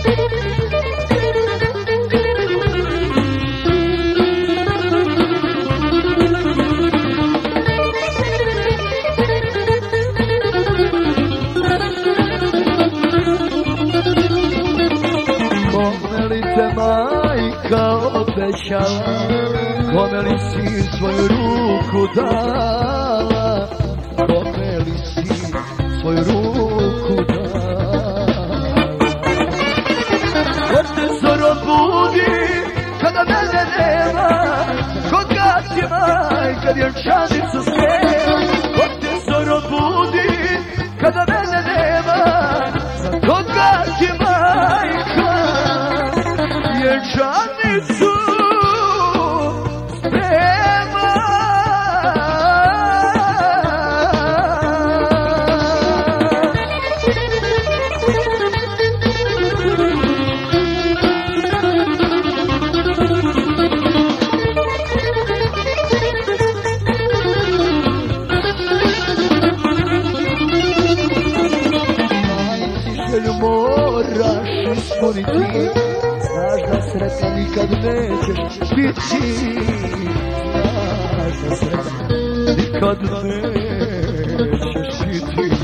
Majka obećala, kome li si svoju ruku dala, kome li si svoju ruku dala. Ko te zoro budi, kada mene nema, koga ti je majka vjenčanicu speva. Ko te zoro budi, kada mene nema, koga ti je majka vjenčanicu sprema. Majci želju moraš ispuniti, znaš da sretna nikad nećeš biti, znaš da sretna nikad nećeš biti.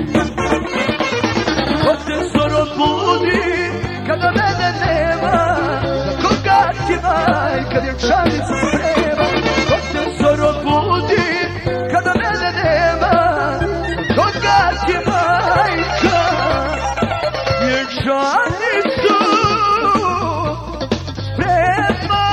Ko te zoro budi, kada mene nema, za koga ti majka vjenčanicu sprema. Ko te zoro budi, kada mene nema, za koga ti majka vjenčanicu sprema.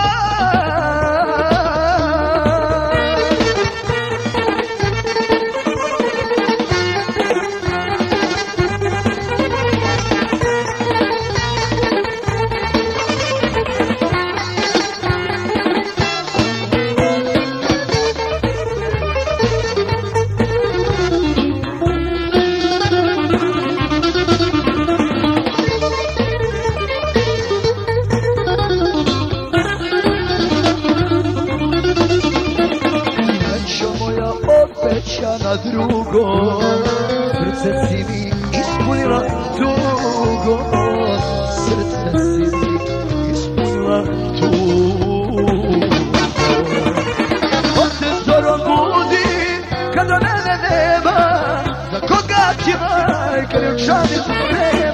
Na drugo, srce si mi ispunila tugo, srce si mi ispunila tugo. Ko te zoro budi, kada mene nema, za koga ti majka vjenčanicu sprema.